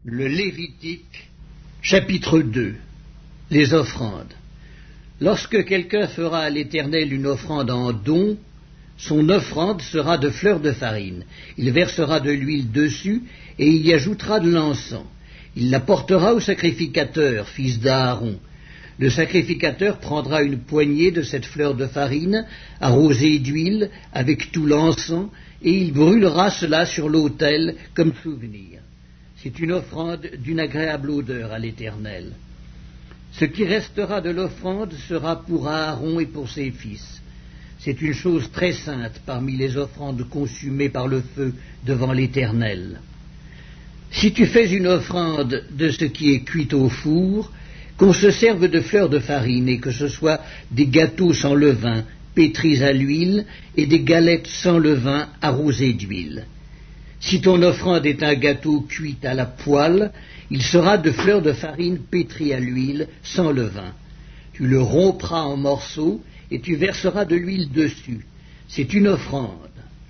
Le Lévitique, chapitre 2. Les offrandes. Lorsque quelqu'un fera à l'Éternel une offrande en don, son offrande sera de fleurs de farine. Il versera de l'huile dessus et il y ajoutera de l'encens. Il la portera au sacrificateur, fils d'Aaron. Le sacrificateur prendra une poignée de cette fleur de farine, arrosée d'huile, avec tout l'encens, et il brûlera cela sur l'autel comme souvenir. C'est une offrande d'une agréable odeur à l'Éternel. Ce qui restera de l'offrande sera pour Aaron et pour ses fils. C'est une chose très sainte parmi les offrandes consumées par le feu devant l'Éternel. Si tu fais une offrande de ce qui est cuit au four, qu'on se serve de fleurs de farine et que ce soit des gâteaux sans levain, pétris à l'huile, et des galettes sans levain arrosées d'huile. Si ton offrande est un gâteau cuit à la poêle, il sera de fleurs de farine pétries à l'huile, sans levain. Tu le rompras en morceaux et tu verseras de l'huile dessus. C'est une offrande.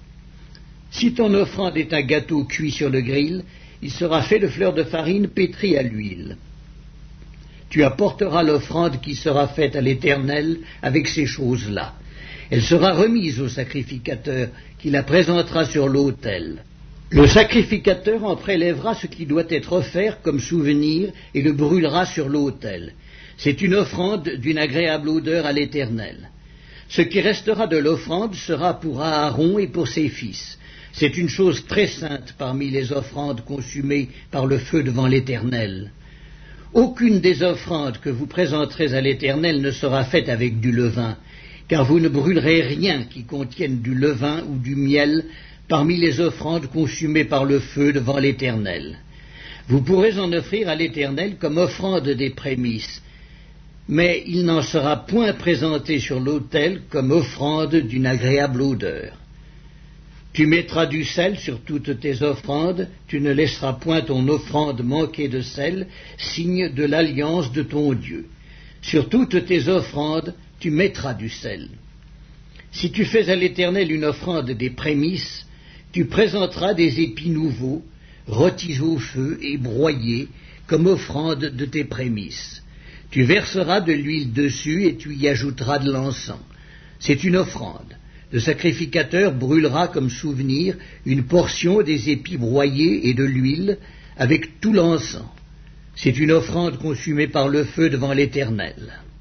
Si ton offrande est un gâteau cuit sur le grill, il sera fait de fleurs de farine pétries à l'huile. Tu apporteras l'offrande qui sera faite à l'Éternel avec ces choses-là. Elle sera remise au sacrificateur qui la présentera sur l'autel. Le sacrificateur en prélèvera ce qui doit être offert comme souvenir et le brûlera sur l'autel. C'est une offrande d'une agréable odeur à l'Éternel. Ce qui restera de l'offrande sera pour Aaron et pour ses fils. C'est une chose très sainte parmi les offrandes consumées par le feu devant l'Éternel. Aucune des offrandes que vous présenterez à l'Éternel ne sera faite avec du levain, car vous ne brûlerez rien qui contienne du levain ou du miel parmi les offrandes consumées par le feu devant l'Éternel. Vous pourrez en offrir à l'Éternel comme offrande des prémices, mais il n'en sera point présenté sur l'autel comme offrande d'une agréable odeur. Tu mettras du sel sur toutes tes offrandes, tu ne laisseras point ton offrande manquer de sel, signe de l'alliance de ton Dieu. Sur toutes tes offrandes, tu mettras du sel. Si tu fais à l'Éternel une offrande des prémices, tu présenteras des épis nouveaux, rôtis au feu et broyés, comme offrande de tes prémices. Tu verseras de l'huile dessus et tu y ajouteras de l'encens. C'est une offrande. Le sacrificateur brûlera comme souvenir une portion des épis broyés et de l'huile avec tout l'encens. C'est une offrande consumée par le feu devant l'Éternel.